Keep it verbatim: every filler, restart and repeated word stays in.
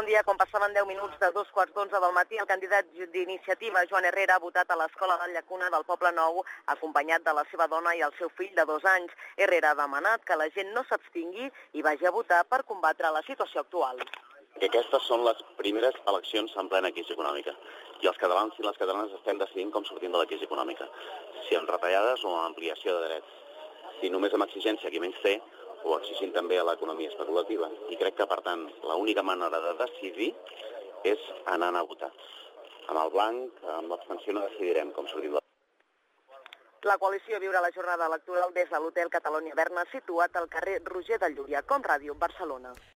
Bon dia. Quan passaven deu minuts de dos quarts d'onze del matí, el candidat d'iniciativa, Joan Herrera, ha votat a l'Escola de Llacuna del Poble Nou, acompanyat de la seva dona i el seu fill de dos anys. Herrera ha demanat que la gent no s'abstingui i vagi a votar per combatre la situació actual. Que aquestes són les primeres eleccions en plena crisi econòmica. I els catalans i les catalanes estem decidint com sortim de la crisi econòmica. Si amb retallades o amb ampliació de drets. Si només amb exigència a qui menys té, o exigint també a l'economia especulativa. I crec que, per tant, l'única manera de decidir és anar a votar. Amb el blanc, amb l'abstenció no decidirem com sortim de la La coalició viurà la jornada electoral des de l'Hotel Catalonia Berna, situat al carrer Roger de Llúria, Com Ràdio, Barcelona.